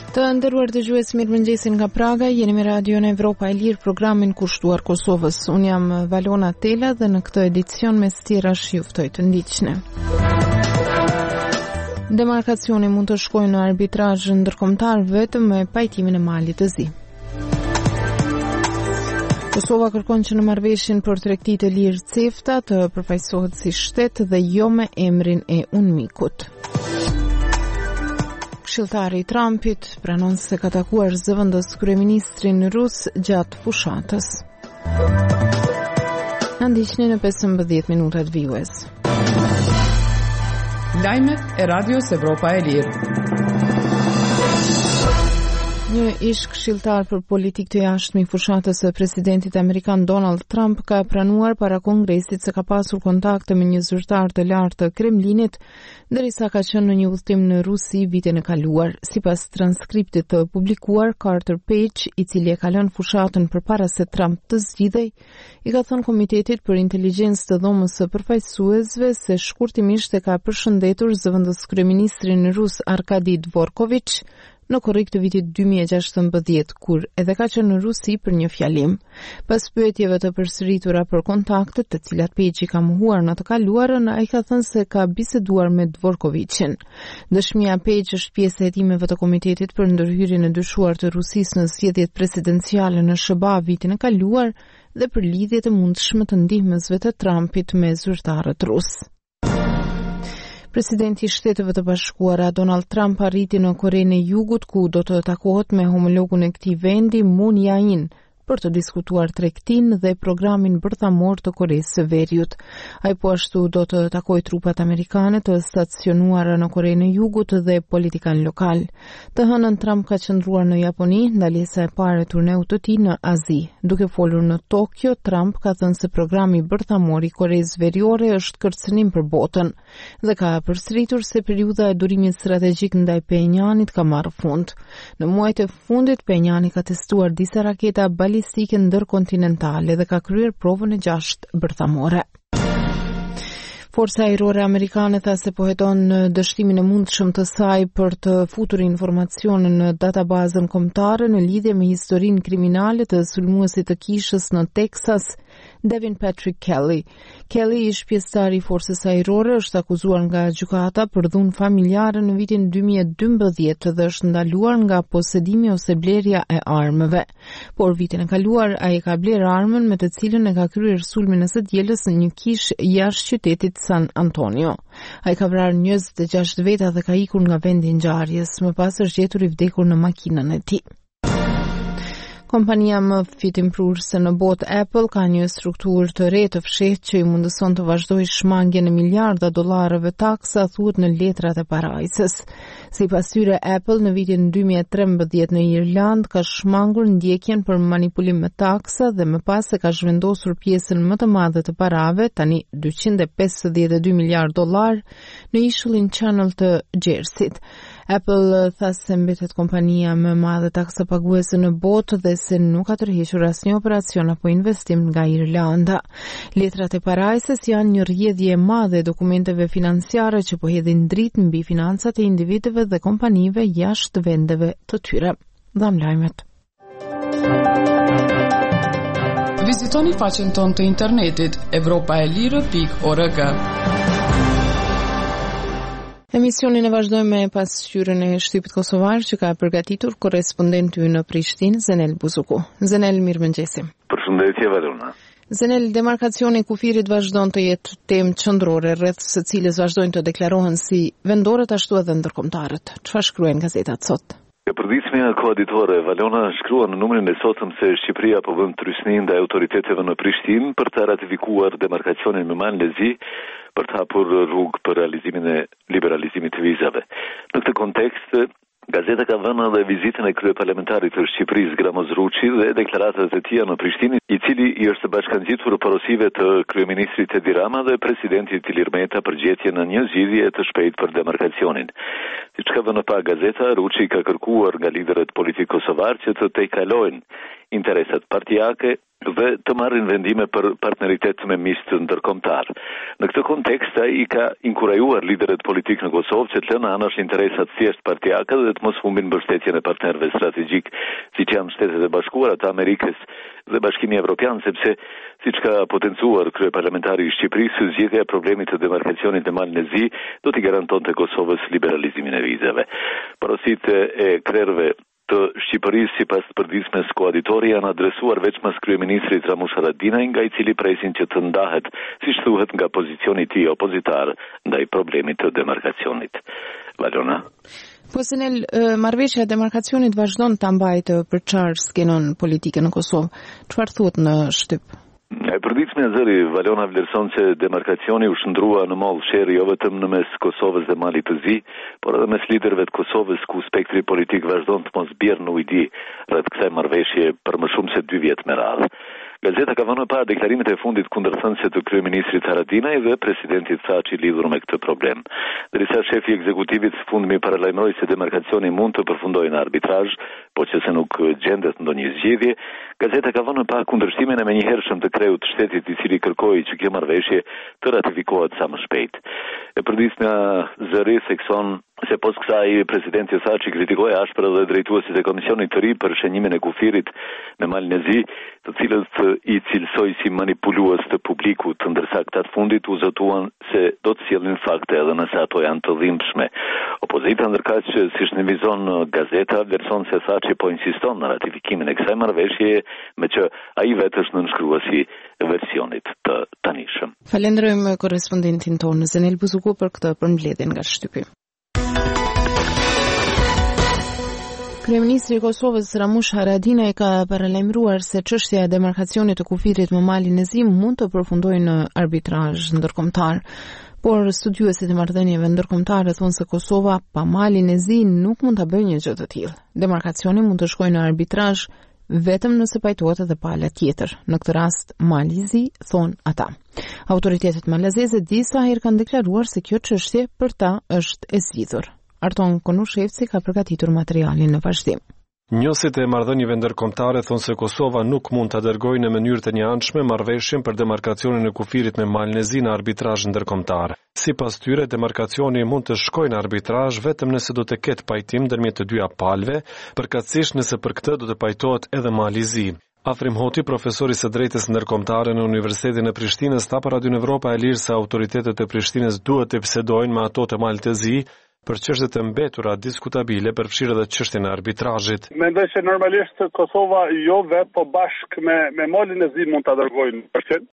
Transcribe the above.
Të nderuar dëgjues, mirëmëngjesin nga Praga, jeni me Radion Evropa e Lirë, programin kushtuar Kosovës. Unë jam Valona Tela dhe në këtë edicion mes tjerash ju ftoj të ndiqni. Demarkacioni mund të shkojë në arbitrazh ndërkombëtar vetëm me pajtimin e malit të zi. Kosova kërkon që në marrëveshjen për tregtitë e lirë CEFTA të përfaqësohet si shtet dhe jo me emrin e UNMIK-ut. Këshilltari i Trumpit pranon se ka takuar zëvendës kryeministrin rus gjatë fushatës. Na ndiqni në 15 minutat vijues. Lajmet e Radios Evropa e Lirë. Një ish këshilltar për politikë të jashtme i fushatës së presidentit amerikan Donald Trump ka pranuar para Kongresit se ka pasur kontakte me një zyrtar të lartë të Kremlinit derisa ka qenë në një udhëtim në Rusi vitin e kaluar. Sipas transkriptit të publikuar, Carter Page, i cili e ka lënë fushatën përpara se Trump të zgjidhej, i ka thënë Komitetit për Inteligjencë të Dhomës së Përfaqësuesve se shkurtimisht e ka përshëndetur zëvendës kryeministrin rus Arkadi Dvorkovich në korrik të vitit 2016, kur edhe ka qenë në Rusi për një fjalim. Pas pyetjeve të përsëritura për kontaktet, të cilat Page ka mohuar në të kaluarën, ai ka thënë se ka biseduar me Dvorkovichin. Dëshmia Page është pjesë e hetimeve të Komitetit për ndërhyrjen e dyshuar të Rusisë në zgjedhjet presidenciale në SBA vitin e kaluar dhe për lidhjet e mundshme të ndihmësve të Trumpit me zyrtarët rus. Presidenti i Shteteve të Bashkuara Donald Trump arriti në Korenë e Jugut, ku do të takohet me homologun e këtij vendi, Moon Jae-in, për të diskutuar tregtinë dhe programin bërthamor të Koresë së Veriut. Ai po ashtu do të takojë trupat amerikane të stacionuara në Korenë e Jugut dhe politikan lokal. Të hënën Trump ka qëndruar në Japoni, ndalesa e parë e turneut të tij në Azi. Duke folur në Tokyo, Trump ka thënë se programi bërthamor i Koresë Veriore është kërcënim për botën dhe ka përsëritur se periudha e durimit strategjik ndaj Pyonjanit ka marrë fund. Në muajt e fundit, Pyonjani ka testuar disa raketa balistike ndërkontinentale dhe ka kryer provën e 6 bërthamore. Forca ajrore amerikane tha se po heton dështimin e mundshëm të saj për të futur informacione në databazën kombëtare në lidhje me historinë kriminale të sulmuesit të kishës në Texas, Devin Patrick Kelly. Kelly, ish pjesëtar i forcës ajrore, është akuzuar nga gjykata për dhunë familjare në vitin 2012 dhe është ndaluar nga posedimi ose blerja e armëve. Por vitin e kaluar ai ka bler armën me të cilën e ka kryer sulmin e së dielës në një kishë jashtë qytetit San Antonio. Ai ka vrarë 26 veta dhe ka ikur nga vendi i ngjarjes, më pas është gjetur i vdekur në makinën e tij. Kompania më fitimprurse në botë Apple ka një strukturë të re të fshehtë që i mundëson të vazhdojë shmangjen e miliarda dollarëve taksa, thuhet në letrat e parajsës. Sipas tyre, Apple në vitin 2013 në Irland ka shmangur ndjekjen për manipulim me taksa dhe më pas se ka zhvendosur pjesën më të madhe të parave, tani 252 miliard dollar, në ishullin Channel të Jerseyt. Apple tha se mbetet kompania më e madhe taksapaguese në botë dhe se nuk ka tërhequr asnjë operacion apo investim nga Irlanda. Letrat e parajsës janë një rrjedhje e madhe e dokumenteve financiare që po hedhin dritë mbi financat e individëve dhe kompanive jashtë vendeve të tyre. Dham lajmet. Vizitoni faqen tonë të internetit evropaelire.org. Emisionin e vazhdojmë me pasqyrën e shtypit kosovar që ka përgatitur korrespondenti në Prishtinë, Zenel Buzuku. Zenel, mirëmëngjesi. Përshëndetje, Valona. Zenel, demarkacioni i kufirit vazhdon të jetë temë qendrore rreth së cilës vazhdojnë të deklarohen si vendorët ashtu edhe ndërkombëtarët. Çfarë shkruajnë gazetat sot? Përditshmja koaditore Valona shkruan në numrin e sotëm se Shqipëria po bën trysni ndaj autoriteteve në Prishtinë për të ratifikuar demarkacionin me Man Lezi për të hapur rrugë për realizimin e liberalizimit të vizave. Në këtë kontekst, gazeta ka dhënë edhe vizitën e kryeparlamentarit të Shqipërisë Gramoz Ruçi dhe deklaratat e tij në Prishtinë, i cili i është bashkangjitur porosive të kryeministrit Edi Rama dhe presidentit Ilir Meta për gjetjen në një zgjidhje të shpejtë për demarkacionin. Siç ka dhënë pa gazeta, Ruçi ka kërkuar nga liderët politik kosovar që të tejkalojnë interesat partijake dhe të marrin vendime për partneritet me mistë ndërkombëtar. Në këtë kontekst, ai ka inkurajuar liderët politik në Kosovë që të lënë anash interesat thjesht partijake dhe të mos humbin mbështetjen e partnerëve strategjik, siç janë Shtetet e Bashkuara të Amerikës dhe Bashkimi Evropian, sepse siç ka potencuar kryeparlamentari i Shqipërisë, zgjedhja e problemit të demarkacionit në malin e Zi do t'i garantonte Kosovës liberalizimin e vizave. Porositë e krerëve të Shqipërisë sipas të përditshmes koauditori janë adresuar veçmas kryeministrit Ramush Haradinaj, nga i cili presin që të ndahet, siç thuhet, nga pozicioni i tij opozitar ndaj problemit të demarkacionit. Valona. Po Senel, marrëveshja e demarkacionit vazhdon ta mbajë të përçar skenën politike në Kosovë. Çfarë thuhet në Shtyp? E përditshme e zëri, Valona vlerëson se demarkacioni u shndrua në mollë sherrë jo vetëm në mes Kosovës dhe Malit të Zi, por edhe mes liderëve të Kosovës, ku spektri politik vazhdon të mos bjerë në ujdi rreth kësaj marrëveshje për më shumë se 2 vjet me radhë. Gazeta ka vënë pa deklarimet e fundit kundërthënëse të kryeministrit Haradinaj dhe presidentit Thaçi lidhur me këtë problem. Derisa shefi i ekzekutivit fundmi paralajmëroi se demarkacioni mund të përfundojë në arbitrazh, po që se nuk gjendet ndonjë zgjedhje, gazeta ka vënë pa kundërshtimin e menjëhershëm të kreut të shtetit, i cili kërkoi që kjo marrëveshje të ratifikohet sa më shpejt. E përditshmja zëri thekson se pos kësaj presidenti Thaçi kritikoi ashpër edhe drejtuesit e komisionit të ri për shenjimin e kufirit në malin e Zi, të cilët i cilësoi si manipulues të publikut, ndërsa këta të fundit u zotuan se do të sjellin fakte edhe nëse ato janë të dhimbshme. Opozita ndërkaq, siç nënvizon gazeta, vlerëson se Thaçi po insiston në ratifikimin e kësaj marrëveshje, me që ai vetë është nënshkruesi e versionit të tanishëm. Falenderojmë korrespondentin tonë Zenel Buzuku për këtë përmbledhje nga Shtypi. Kryeministri i Kosovës Ramush Haradinaj ka paralajmëruar se çështja e demarkacionit të kufirit me malin e Zi mund të përfundojë në arbitrazh ndërkombëtar. Por studiuesit e marrëdhënieve ndërkombëtare thonë se Kosova pa malin e Zi nuk mund ta bëjë një gjë të tillë. Demarkacioni mund të shkojë në arbitrazh vetëm nëse pajtohet edhe pala tjetër. Në këtë rast mali i Zi, thonë ata. Autoritetet malazeze disa herë kanë deklaruar se kjo çështje për ta është e zgjidhur. Arton Konushevci ka përgatitur materialin në vazhdim. Njësit e marrëdhënieve ndërkombëtare thonë se Kosova nuk mund ta dërgojë në mënyrë të njëanshme marrëveshjen për demarkacionin e kufirit me malin e Zi në arbitrazh ndërkombëtar. Sipas tyre, demarkacioni mund të shkojë në arbitrazh vetëm nëse do të ketë pajtim ndërmjet të dyja palëve, përkatësisht nëse për këtë do të pajtohet edhe mali i Zi. Afrim Hoti, profesori së drejtës ndërkombëtare në Universitetin e Prishtinës, tha për Radio Evropa e Lirë se autoritetet e Prishtinës duhet të bisedojnë me ato të Malit të Zi për çështjet e mbetura diskutabile, përfshirë edhe çështjen e arbitrazhit. Mendoj se normalisht Kosova jo vetë, po bashkë me malin e Zi mund ta dërgojnë përçet.